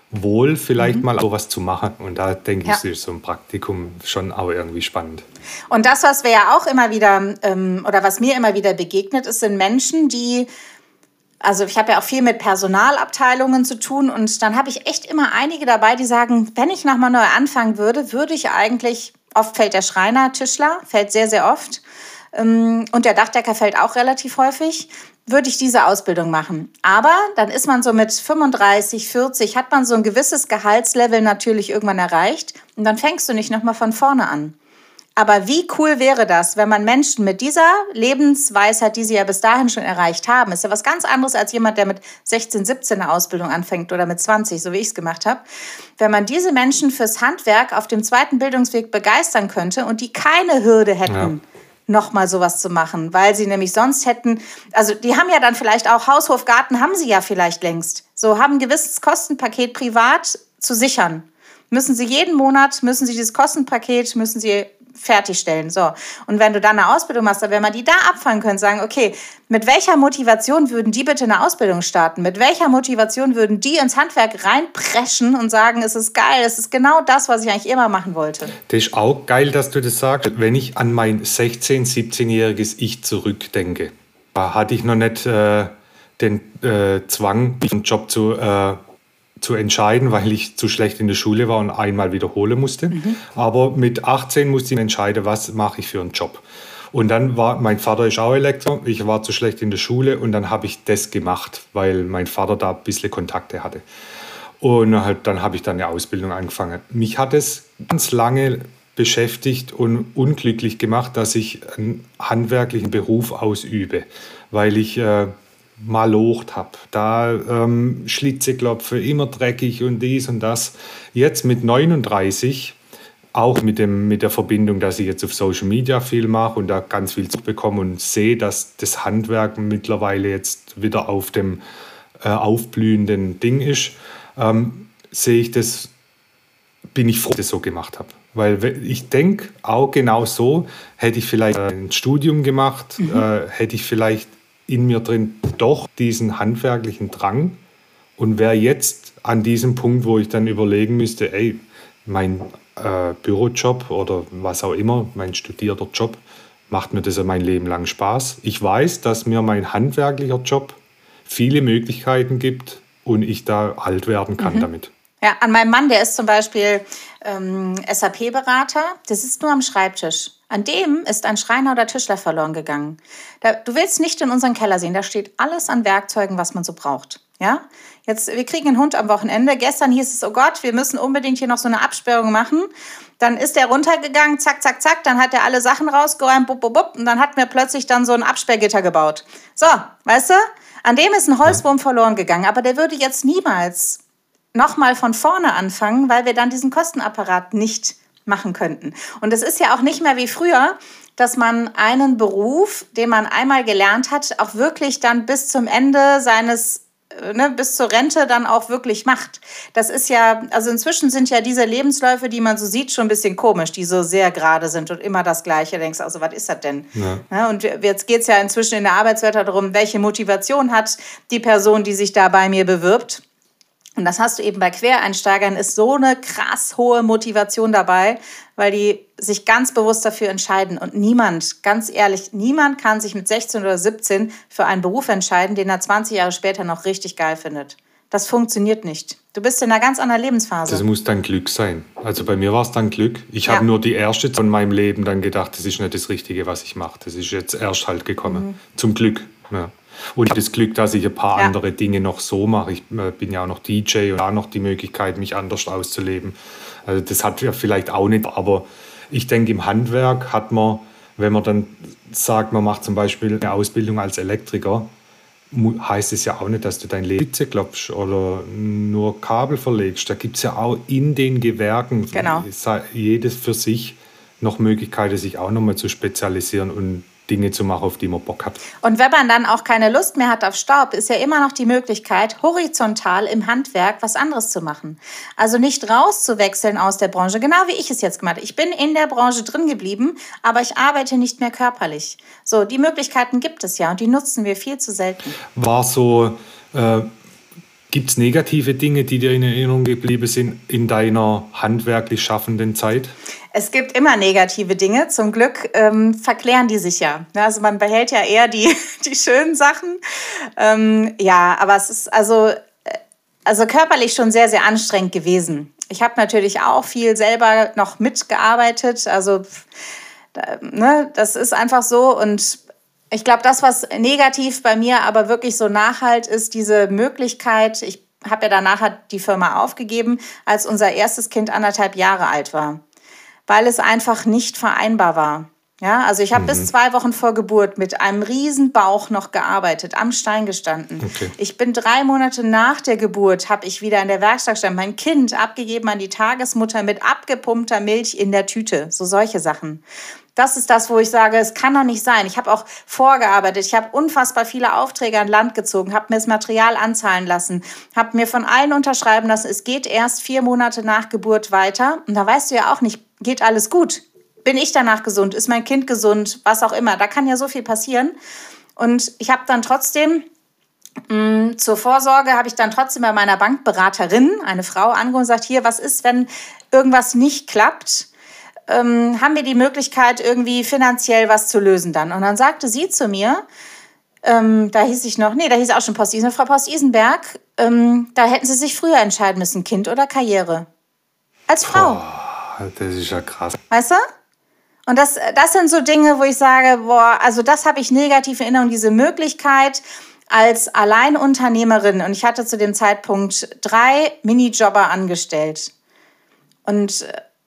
wohl, vielleicht mal sowas zu machen. Und da denke ich, ist so ein Praktikum schon auch irgendwie spannend. Und das, was wir ja auch immer wieder, oder was mir immer wieder begegnet, ist, sind Menschen, die, also ich habe ja auch viel mit Personalabteilungen zu tun und dann habe ich echt immer einige dabei, die sagen, wenn ich nochmal neu anfangen würde, würde ich eigentlich, oft fällt der Schreiner, Tischler, fällt sehr, sehr oft, und der Dachdecker fällt auch relativ häufig, würde ich diese Ausbildung machen. Aber dann ist man so mit 35, 40, hat man so ein gewisses Gehaltslevel natürlich irgendwann erreicht und dann fängst du nicht nochmal von vorne an. Aber wie cool wäre das, wenn man Menschen mit dieser Lebensweisheit, die sie ja bis dahin schon erreicht haben, ist ja was ganz anderes als jemand, der mit 16, 17 eine Ausbildung anfängt oder mit 20, so wie ich es gemacht habe. Wenn man diese Menschen fürs Handwerk auf dem zweiten Bildungsweg begeistern könnte und die keine Hürde hätten, nochmal sowas zu machen, weil sie nämlich sonst hätten, also die haben ja dann vielleicht auch Haus, Hof, Garten, haben sie ja vielleicht längst. So haben ein gewisses Kostenpaket privat zu sichern. Müssen sie jeden Monat, müssen sie dieses Kostenpaket, müssen sie fertigstellen. So. Und wenn du dann eine Ausbildung machst, dann wenn man die da abfangen können, sagen, okay, mit welcher Motivation würden die bitte eine Ausbildung starten? Mit welcher Motivation würden die ins Handwerk reinpreschen und sagen, es ist geil, es ist genau das, was ich eigentlich immer machen wollte? Das ist auch geil, dass du das sagst. Wenn ich an mein 16-, 17-jähriges Ich zurückdenke, da hatte ich noch nicht den Zwang, einen Job zu entscheiden, weil ich zu schlecht in der Schule war und einmal wiederholen musste. Aber mit 18 musste ich entscheiden, was mache ich für einen Job. Und dann war, mein Vater ist auch Elektriker, ich war zu schlecht in der Schule und dann habe ich das gemacht, weil mein Vater da ein bisschen Kontakte hatte. Und dann habe ich dann eine Ausbildung angefangen. Mich hat es ganz lange beschäftigt und unglücklich gemacht, dass ich einen handwerklichen Beruf ausübe, weil ich malocht habe. Da Schlitze klopfe, immer dreckig und dies und das. Jetzt mit 39, auch mit der Verbindung, dass ich jetzt auf Social Media viel mache und da ganz viel zurückbekomme und sehe, dass das Handwerk mittlerweile jetzt wieder auf dem aufblühenden Ding ist, sehe ich das, bin ich froh, dass ich das so gemacht habe. Weil ich denke, auch genau so, hätte ich vielleicht ein Studium gemacht, hätte ich vielleicht in mir drin doch diesen handwerklichen Drang und wäre jetzt an diesem Punkt, wo ich dann überlegen müsste, ey, mein Bürojob oder was auch immer, mein studierter Job, macht mir das ja mein Leben lang Spaß. Ich weiß, dass mir mein handwerklicher Job viele Möglichkeiten gibt und ich da alt werden kann damit. Ja, an meinem Mann, der ist zum Beispiel SAP-Berater, der sitzt nur am Schreibtisch. An dem ist ein Schreiner oder Tischler verloren gegangen. Du willst nicht in unseren Keller sehen, da steht alles an Werkzeugen, was man so braucht. Ja? Jetzt, wir kriegen einen Hund am Wochenende. Gestern hieß es, oh Gott, wir müssen unbedingt hier noch so eine Absperrung machen. Dann ist der runtergegangen, zack, zack, zack, dann hat er alle Sachen rausgeräumt, bup, bup, bup, und dann hat mir plötzlich dann so ein Absperrgitter gebaut. So, weißt du, an dem ist ein Holzwurm verloren gegangen, aber der würde jetzt niemals nochmal von vorne anfangen, weil wir dann diesen Kostenapparat nicht machen könnten. Und es ist ja auch nicht mehr wie früher, dass man einen Beruf, den man einmal gelernt hat, auch wirklich dann bis zum Ende seines, bis zur Rente dann auch wirklich macht. Das ist ja, also inzwischen sind ja diese Lebensläufe, die man so sieht, schon ein bisschen komisch, die so sehr gerade sind und immer das Gleiche. Du denkst, also was ist das denn? Ja, und jetzt geht es ja inzwischen in der Arbeitswelt darum, welche Motivation hat die Person, die sich da bei mir bewirbt. Und das hast du eben bei Quereinsteigern, ist so eine krass hohe Motivation dabei, weil die sich ganz bewusst dafür entscheiden. Und niemand, ganz ehrlich, niemand kann sich mit 16 oder 17 für einen Beruf entscheiden, den er 20 Jahre später noch richtig geil findet. Das funktioniert nicht. Du bist in einer ganz anderen Lebensphase. Das muss dann Glück sein. Also bei mir war es dann Glück. Ich habe nur die erste von meinem Leben dann gedacht, das ist nicht das Richtige, was ich mache. Das ist jetzt erst halt gekommen. Zum Glück. Ja. Und ich habe das Glück, dass ich ein paar andere Dinge noch so mache. Ich bin ja auch noch DJ und auch noch die Möglichkeit, mich anders auszuleben. Also das hat ja vielleicht auch nicht. Aber ich denke, im Handwerk hat man, wenn man dann sagt, man macht zum Beispiel eine Ausbildung als Elektriker, heißt es ja auch nicht, dass du dein Spitze klopfst oder nur Kabel verlegst. Da gibt es ja auch in den Gewerken jedes für sich noch Möglichkeiten, sich auch nochmal zu spezialisieren und Dinge zu machen, auf die man Bock hat. Und wenn man dann auch keine Lust mehr hat auf Staub, ist ja immer noch die Möglichkeit, horizontal im Handwerk was anderes zu machen. Also nicht rauszuwechseln aus der Branche, genau wie ich es jetzt gemacht habe. Ich bin in der Branche drin geblieben, aber ich arbeite nicht mehr körperlich. So, die Möglichkeiten gibt es ja und die nutzen wir viel zu selten. War so Gibt es negative Dinge, die dir in Erinnerung geblieben sind in deiner handwerklich schaffenden Zeit? Es gibt immer negative Dinge. Zum Glück verklären die sich ja. Also man behält ja eher die schönen Sachen. Ja, aber es ist also körperlich schon sehr, sehr anstrengend gewesen. Ich habe natürlich auch viel selber noch mitgearbeitet. Also das ist einfach so. Und ich glaube, das, was negativ bei mir aber wirklich so nachhalt, ist diese Möglichkeit. Ich habe ja danach die Firma aufgegeben, als unser erstes Kind 1,5 Jahre alt war, weil es einfach nicht vereinbar war. Ja, also ich habe bis 2 Wochen vor Geburt mit einem riesen Bauch noch gearbeitet, am Stein gestanden. Okay. Ich bin 3 Monate nach der Geburt, habe ich wieder in der Werkstatt gestanden, mein Kind abgegeben an die Tagesmutter mit abgepumpter Milch in der Tüte. So solche Sachen. Das ist das, wo ich sage, es kann doch nicht sein. Ich habe auch vorgearbeitet, ich habe unfassbar viele Aufträge an Land gezogen, habe mir das Material anzahlen lassen, habe mir von allen unterschreiben lassen, es geht erst 4 Monate nach Geburt weiter. Und da weißt du ja auch nicht, geht alles gut? Bin ich danach gesund? Ist mein Kind gesund? Was auch immer. Da kann ja so viel passieren. Und ich habe dann trotzdem, zur Vorsorge, habe ich dann trotzdem bei meiner Bankberaterin, eine Frau, angerufen und gesagt, hier, was ist, wenn irgendwas nicht klappt? Haben wir die Möglichkeit, irgendwie finanziell was zu lösen dann? Und dann sagte sie zu mir, da hieß auch schon Post Isenberg, Frau Post Isenberg, da hätten Sie sich früher entscheiden müssen, Kind oder Karriere. Als Frau. Boah, das ist ja krass. Weißt du? Und das sind so Dinge, wo ich sage, also das habe ich negativ in Erinnerung, diese Möglichkeit als Alleinunternehmerin. Und ich hatte zu dem Zeitpunkt 3 Minijobber angestellt. Und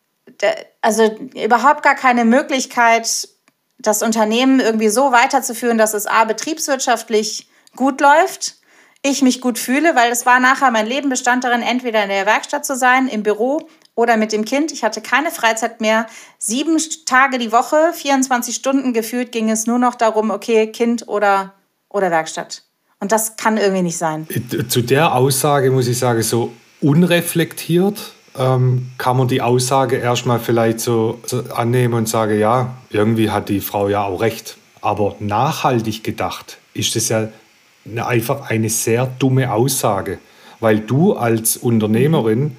also überhaupt gar keine Möglichkeit, das Unternehmen irgendwie so weiterzuführen, dass es betriebswirtschaftlich gut läuft, ich mich gut fühle, weil es war nachher, mein Leben bestand darin, entweder in der Werkstatt zu sein, im Büro oder mit dem Kind. Ich hatte keine Freizeit mehr. 7 Tage die Woche, 24 Stunden gefühlt, ging es nur noch darum, okay, Kind oder Werkstatt. Und das kann irgendwie nicht sein. Zu der Aussage muss ich sagen, so unreflektiert kann man die Aussage erstmal vielleicht so annehmen und sagen, ja, irgendwie hat die Frau ja auch recht. Aber nachhaltig gedacht ist das ja einfach eine sehr dumme Aussage, weil du als Unternehmerin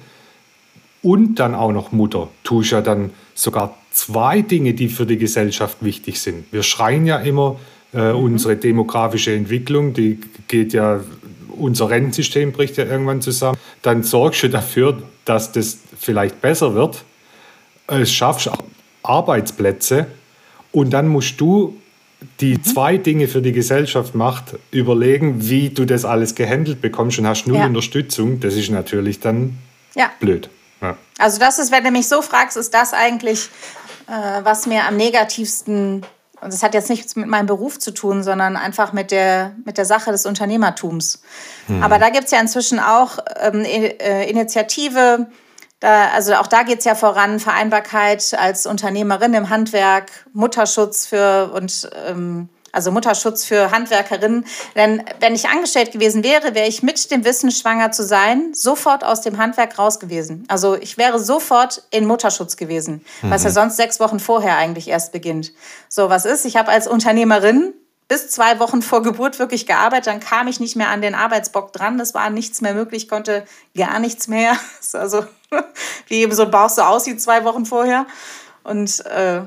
und dann auch noch Mutter tust ja dann sogar 2 Dinge, die für die Gesellschaft wichtig sind. Wir schreien ja immer, unsere demografische Entwicklung, die geht ja, unser Rentensystem bricht ja irgendwann zusammen. Dann sorgst du dafür, dass das vielleicht besser wird. Es schaffst Arbeitsplätze und dann musst du die 2 Dinge für die Gesellschaft macht, überlegen, wie du das alles gehandelt bekommst und hast 0 Unterstützung. Das ist natürlich dann blöd. Ja. Also das ist, wenn du mich so fragst, ist das eigentlich, was mir am negativsten, und das hat jetzt nichts mit meinem Beruf zu tun, sondern einfach mit der Sache des Unternehmertums. Aber da gibt es ja inzwischen auch Initiative, also auch da geht es ja voran, Vereinbarkeit als Unternehmerin im Handwerk, Mutterschutz für Handwerkerinnen. Denn wenn ich angestellt gewesen wäre, wäre ich mit dem Wissen, schwanger zu sein, sofort aus dem Handwerk raus gewesen. Also ich wäre sofort in Mutterschutz gewesen, was ja sonst 6 Wochen vorher eigentlich erst beginnt. So, was ist? Ich habe als Unternehmerin bis 2 Wochen vor Geburt wirklich gearbeitet, dann kam ich nicht mehr an den Arbeitsbock dran, das war nichts mehr möglich, konnte gar nichts mehr. Also wie eben so ein Bauch so aussieht 2 Wochen vorher. Und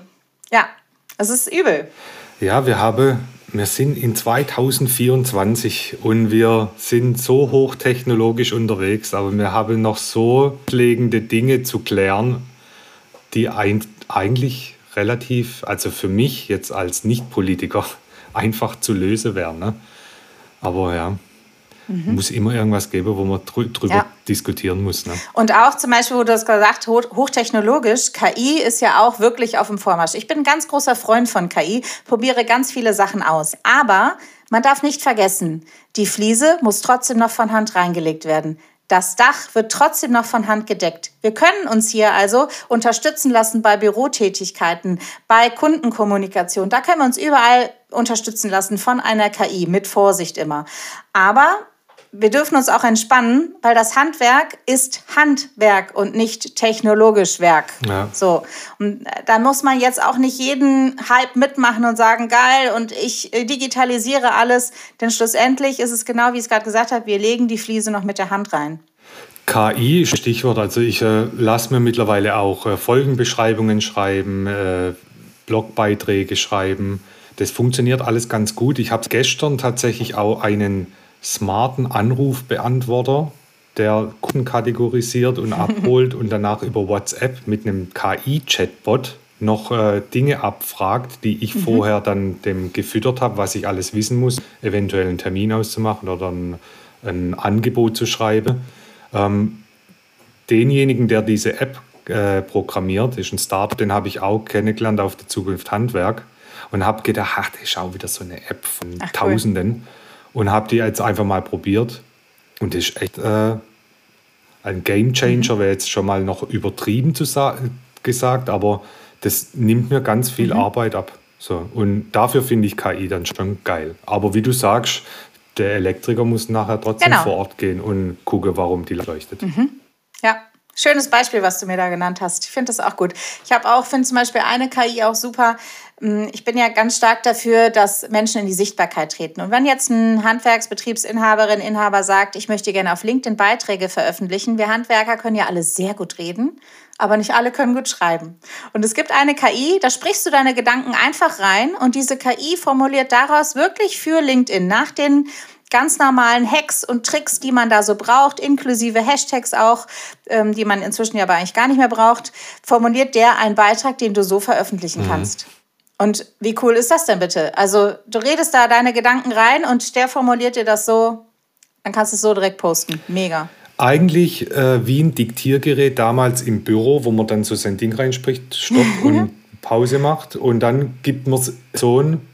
es ist übel. Ja, wir sind in 2024 und wir sind so hochtechnologisch unterwegs, aber wir haben noch so pflegende Dinge zu klären, die eigentlich relativ, also für mich jetzt als Nicht-Politiker, einfach zu lösen wären. Ne? Aber ja, muss immer irgendwas geben, wo man drüber diskutieren muss. Ne? Und auch zum Beispiel, wo du das gesagt hast, hochtechnologisch, KI ist ja auch wirklich auf dem Vormarsch. Ich bin ein ganz großer Freund von KI, probiere ganz viele Sachen aus. Aber man darf nicht vergessen, die Fliese muss trotzdem noch von Hand reingelegt werden. Das Dach wird trotzdem noch von Hand gedeckt. Wir können uns hier also unterstützen lassen bei Bürotätigkeiten, bei Kundenkommunikation. Da können wir uns überall unterstützen lassen von einer KI, mit Vorsicht immer. Aber wir dürfen uns auch entspannen, weil das Handwerk ist Handwerk und nicht technologisch Werk. Ja. So. Und da muss man jetzt auch nicht jeden Hype mitmachen und sagen, geil, und ich digitalisiere alles. Denn schlussendlich ist es genau, wie ich es gerade gesagt habe, wir legen die Fliese noch mit der Hand rein. KI, Stichwort, also ich lasse mir mittlerweile auch Folgenbeschreibungen schreiben, Blogbeiträge schreiben. Das funktioniert alles ganz gut. Ich habe gestern tatsächlich auch einen smarten Anrufbeantworter, der Kunden kategorisiert und abholt und danach über WhatsApp mit einem KI-Chatbot noch Dinge abfragt, die ich vorher dann dem gefüttert habe, was ich alles wissen muss, eventuell einen Termin auszumachen oder ein Angebot zu schreiben. Denjenigen, der diese App programmiert, ist ein Startup, den habe ich auch kennengelernt auf der Zukunft Handwerk und habe gedacht, ach, das ist auch wieder so eine App von Tausenden und habe die jetzt einfach mal probiert und das ist echt ein Gamechanger, wäre jetzt schon mal noch übertrieben gesagt, aber das nimmt mir ganz viel Arbeit ab. So. Und dafür finde ich KI dann schon geil. Aber wie du sagst, der Elektriker muss nachher trotzdem vor Ort gehen und gucken, warum die leuchtet. Ja, schönes Beispiel, was du mir da genannt hast. Ich finde das auch gut. Ich finde zum Beispiel eine KI auch super. Ich bin ja ganz stark dafür, dass Menschen in die Sichtbarkeit treten. Und wenn jetzt ein Handwerksbetriebsinhaberin, Inhaber sagt, ich möchte gerne auf LinkedIn Beiträge veröffentlichen, wir Handwerker können ja alle sehr gut reden, aber nicht alle können gut schreiben. Und es gibt eine KI, da sprichst du deine Gedanken einfach rein und diese KI formuliert daraus wirklich für LinkedIn nach den ganz normalen Hacks und Tricks, die man da so braucht, inklusive Hashtags auch, die man inzwischen ja aber eigentlich gar nicht mehr braucht, formuliert der einen Beitrag, den du so veröffentlichen kannst. Und wie cool ist das denn bitte? Also du redest da deine Gedanken rein und der formuliert dir das so, dann kannst du es so direkt posten. Mega. Eigentlich wie ein Diktiergerät damals im Büro, wo man dann so sein Ding reinspricht, Stopp und Pause macht und dann gibt man so ein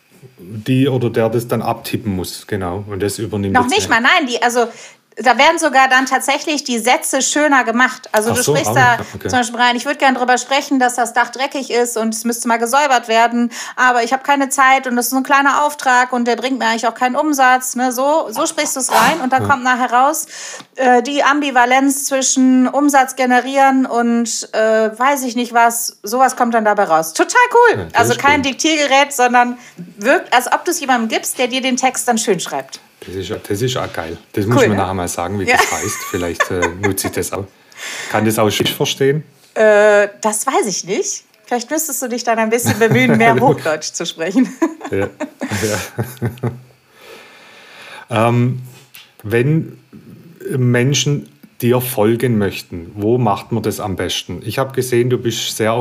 die oder der das dann abtippen muss, genau. Und das übernimmt noch nicht mal, nein, da werden sogar dann tatsächlich die Sätze schöner gemacht. Also du sprichst da zum Beispiel rein, ich würde gerne darüber sprechen, dass das Dach dreckig ist und es müsste mal gesäubert werden, aber ich habe keine Zeit und das ist ein kleiner Auftrag und der bringt mir eigentlich auch keinen Umsatz. Ne? So sprichst du es rein und dann kommt nachher raus die Ambivalenz zwischen Umsatz generieren und weiß ich nicht was, sowas kommt dann dabei raus. Total cool. Ja, also kein Diktiergerät, sondern wirkt, als ob du es jemandem gibst, der dir den Text dann schön schreibt. Das ist auch geil. Das muss man nachher mal sagen, wie das heißt. Vielleicht nutze ich das auch. Kann das auch Schiff verstehen? Das weiß ich nicht. Vielleicht müsstest du dich dann ein bisschen bemühen, mehr Hochdeutsch zu sprechen. Wenn Menschen dir folgen möchten, wo macht man das am besten? Ich habe gesehen, du bist sehr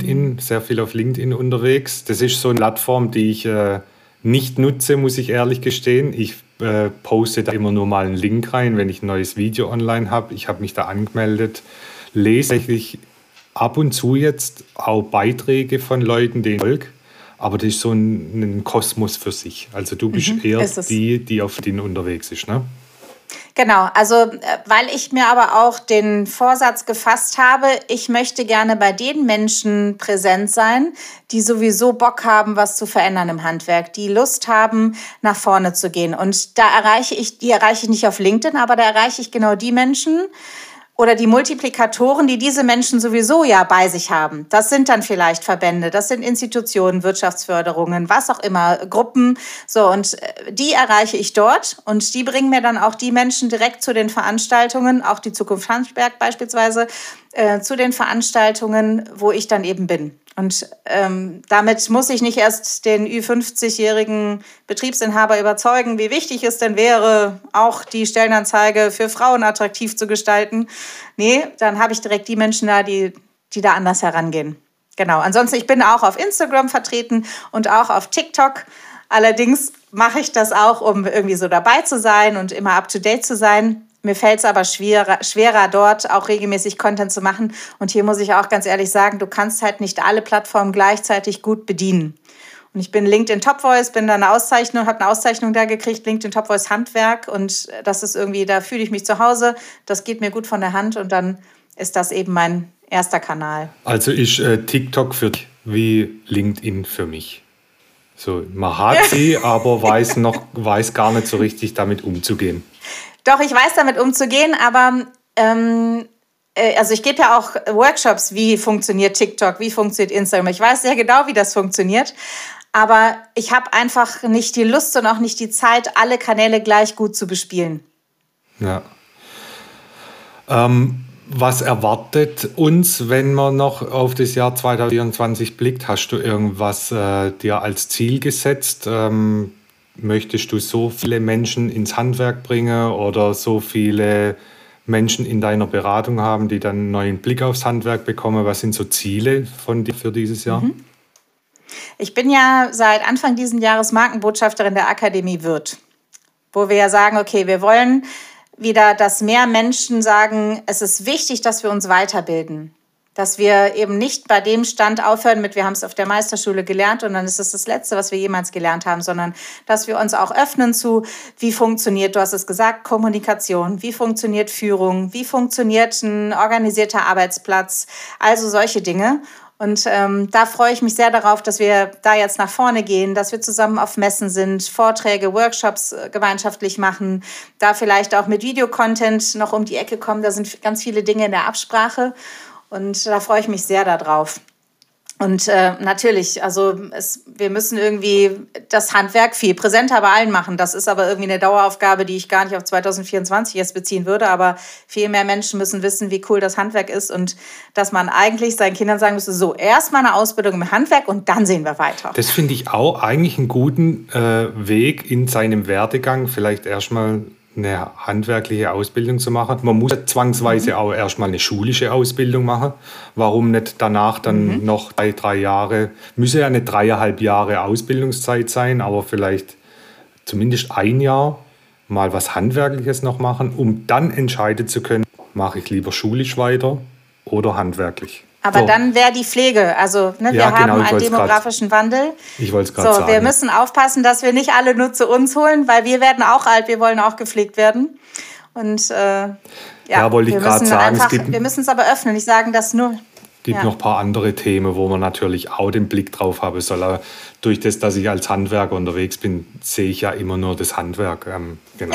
viel auf LinkedIn unterwegs. Das ist so eine Plattform, die ich nicht nutze, muss ich ehrlich gestehen. Ich poste da immer nur mal einen Link rein, wenn ich ein neues Video online habe. Ich habe mich da angemeldet, lese tatsächlich ab und zu jetzt auch Beiträge von Leuten, denen ich folge. Aber das ist so ein Kosmos für sich. Also du bist eher die auf denen unterwegs ist, ne? Genau, also weil ich mir aber auch den Vorsatz gefasst habe, ich möchte gerne bei den Menschen präsent sein, die sowieso Bock haben, was zu verändern im Handwerk, die Lust haben, nach vorne zu gehen. Und die erreiche ich nicht auf LinkedIn, aber da erreiche ich genau die Menschen oder die Multiplikatoren, die diese Menschen sowieso ja bei sich haben. Das sind dann vielleicht Verbände, das sind Institutionen, Wirtschaftsförderungen, was auch immer, Gruppen. So, und die erreiche ich dort und die bringen mir dann auch die Menschen direkt zu den Veranstaltungen, auch die Zukunft Handwerk beispielsweise, zu den Veranstaltungen, wo ich dann eben bin. Und damit muss ich nicht erst den Ü50-jährigen Betriebsinhaber überzeugen, wie wichtig es denn wäre, auch die Stellenanzeige für Frauen attraktiv zu gestalten. Nee, dann habe ich direkt die Menschen da, die da anders herangehen. Genau. Ansonsten, ich bin auch auf Instagram vertreten und auch auf TikTok. Allerdings mache ich das auch, um irgendwie so dabei zu sein und immer up-to-date zu sein. Mir fällt es aber schwerer, dort auch regelmäßig Content zu machen. Und hier muss ich auch ganz ehrlich sagen, du kannst halt nicht alle Plattformen gleichzeitig gut bedienen. Und ich bin LinkedIn Top Voice, habe eine Auszeichnung da gekriegt, LinkedIn Top Voice Handwerk. Und das ist irgendwie, da fühle ich mich zu Hause. Das geht mir gut von der Hand und dann ist das eben mein erster Kanal. Also ist TikTok für dich wie LinkedIn für mich. So, man hat sie, aber weiß gar nicht so richtig damit umzugehen. Doch, ich weiß damit umzugehen, aber also ich gebe ja auch Workshops, wie funktioniert TikTok, wie funktioniert Instagram. Ich weiß sehr genau, wie das funktioniert, aber ich habe einfach nicht die Lust und auch nicht die Zeit, alle Kanäle gleich gut zu bespielen. Ja. Was erwartet uns, wenn man noch auf das Jahr 2024 blickt? Hast du irgendwas dir als Ziel gesetzt? Möchtest du so viele Menschen ins Handwerk bringen oder so viele Menschen in deiner Beratung haben, die dann einen neuen Blick aufs Handwerk bekommen? Was sind so Ziele von dir für dieses Jahr? Ich bin ja seit Anfang dieses Jahres Markenbotschafterin der Akademie Würth, wo wir ja sagen, okay, wir wollen wieder, dass mehr Menschen sagen, es ist wichtig, dass wir uns weiterbilden. Dass wir eben nicht bei dem Stand aufhören mit, wir haben es auf der Meisterschule gelernt und dann ist es das Letzte, was wir jemals gelernt haben, sondern dass wir uns auch öffnen zu, wie funktioniert, du hast es gesagt, Kommunikation, wie funktioniert Führung, wie funktioniert ein organisierter Arbeitsplatz, also solche Dinge. Und da freue ich mich sehr darauf, dass wir da jetzt nach vorne gehen, dass wir zusammen auf Messen sind, Vorträge, Workshops gemeinschaftlich machen, da vielleicht auch mit Videocontent noch um die Ecke kommen. Da sind ganz viele Dinge in der Absprache und da freue ich mich sehr darauf. Und natürlich, also wir müssen irgendwie das Handwerk viel präsenter bei allen machen. Das ist aber irgendwie eine Daueraufgabe, die ich gar nicht auf 2024 jetzt beziehen würde. Aber viel mehr Menschen müssen wissen, wie cool das Handwerk ist und dass man eigentlich seinen Kindern sagen müsste, so, erst mal eine Ausbildung im Handwerk und dann sehen wir weiter. Das finde ich auch eigentlich einen guten Weg in seinem Werdegang, vielleicht erstmal eine handwerkliche Ausbildung zu machen. Man muss zwangsweise auch erstmal eine schulische Ausbildung machen. Warum nicht danach dann noch 3 Jahre, müsse ja nicht 3,5 Jahre Ausbildungszeit sein, aber vielleicht zumindest 1 Jahr mal was Handwerkliches noch machen, um dann entscheiden zu können, mache ich lieber schulisch weiter oder handwerklich. Aber so. Dann wäre die Pflege. Also wir haben einen demografischen Wandel. Ich wollte es gerade sagen. Wir müssen aufpassen, dass wir nicht alle nur zu uns holen, weil wir werden auch alt, wir wollen auch gepflegt werden. Und wollte ich gerade sagen. Wir müssen es aber öffnen, nicht sagen, dass nur... Es gibt noch ein paar andere Themen, wo man natürlich auch den Blick drauf haben soll. Aber durch das, dass ich als Handwerker unterwegs bin, sehe ich ja immer nur das Handwerk. Genau.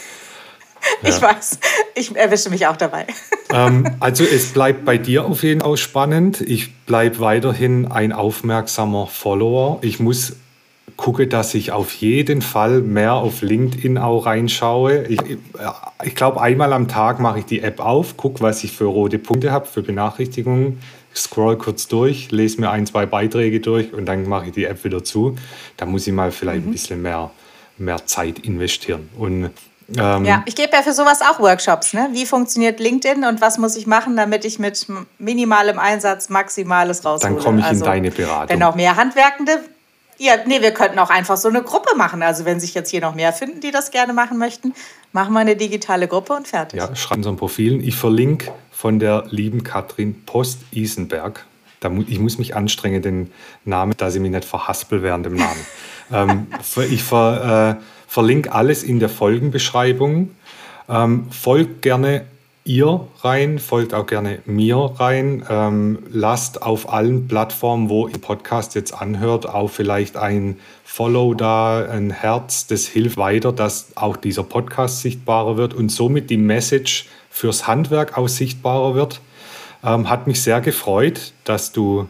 Ich weiß, ich erwische mich auch dabei. Also es bleibt bei dir auf jeden Fall spannend. Ich bleibe weiterhin ein aufmerksamer Follower. Ich muss gucken, dass ich auf jeden Fall mehr auf LinkedIn auch reinschaue. Ich glaube, einmal am Tag mache ich die App auf, gucke, was ich für rote Punkte habe, für Benachrichtigungen, scroll kurz durch, lese mir 1, 2 Beiträge durch und dann mache ich die App wieder zu. Da muss ich mal vielleicht ein bisschen mehr Zeit investieren. Und ich gebe ja für sowas auch Workshops. Ne? Wie funktioniert LinkedIn und was muss ich machen, damit ich mit minimalem Einsatz Maximales raushole? Dann komme ich in deine Beratung. Wenn auch mehr Handwerkende... wir könnten auch einfach so eine Gruppe machen. Also wenn sich jetzt hier noch mehr finden, die das gerne machen möchten, machen wir eine digitale Gruppe und fertig. Ja, schreiben unseren Profilen. Ich verlinke von der lieben Katrin Post-Isenberg. Ich muss mich anstrengen, den Namen, dass ich mich nicht verhaspel während dem Namen. Ich verlinke alles in der Folgenbeschreibung. Folgt gerne ihr rein, folgt auch gerne mir rein. Lasst auf allen Plattformen, wo ihr Podcast jetzt anhört, auch vielleicht ein Follow da, ein Herz. Das hilft weiter, dass auch dieser Podcast sichtbarer wird und somit die Message fürs Handwerk auch sichtbarer wird. Hat mich sehr gefreut, dass du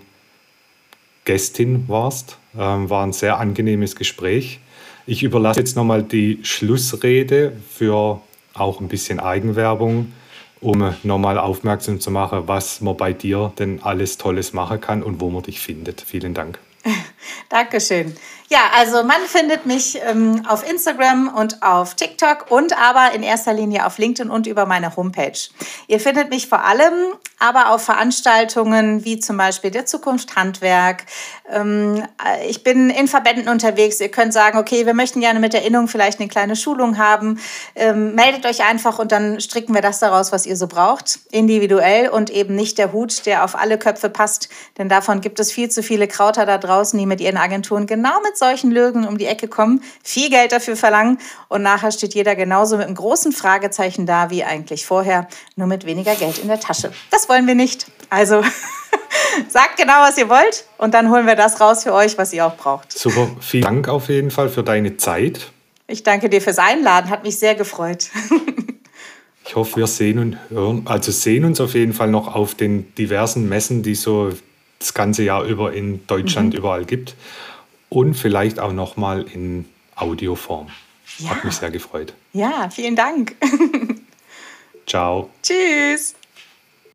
Gästin warst. War ein sehr angenehmes Gespräch. Ich überlasse jetzt nochmal die Schlussrede für auch ein bisschen Eigenwerbung, um nochmal aufmerksam zu machen, was man bei dir denn alles Tolles machen kann und wo man dich findet. Vielen Dank. Dankeschön. Ja, also man findet mich auf Instagram und auf TikTok und aber in erster Linie auf LinkedIn und über meine Homepage. Ihr findet mich vor allem aber auf Veranstaltungen wie zum Beispiel der Zukunft Handwerk. Ich bin in Verbänden unterwegs. Ihr könnt sagen, okay, wir möchten gerne mit der Innung vielleicht eine kleine Schulung haben. Meldet euch einfach und dann stricken wir das daraus, was ihr so braucht. Individuell und eben nicht der Hut, der auf alle Köpfe passt. Denn davon gibt es viel zu viele Krauter da draußen, die mit ihren Agenturen genau mit solchen Lösungen um die Ecke kommen, viel Geld dafür verlangen und nachher steht jeder genauso mit einem großen Fragezeichen da wie eigentlich vorher, nur mit weniger Geld in der Tasche. Das wollen wir nicht. Also sagt genau, was ihr wollt und dann holen wir das raus für euch, was ihr auch braucht. Super, vielen Dank auf jeden Fall für deine Zeit. Ich danke dir fürs Einladen, hat mich sehr gefreut. Ich hoffe, wir sehen und hören, also sehen uns auf jeden Fall noch auf den diversen Messen, die es so das ganze Jahr über in Deutschland überall gibt. Und vielleicht auch nochmal in Audioform. Ja. Hat mich sehr gefreut. Ja, vielen Dank. Ciao. Tschüss.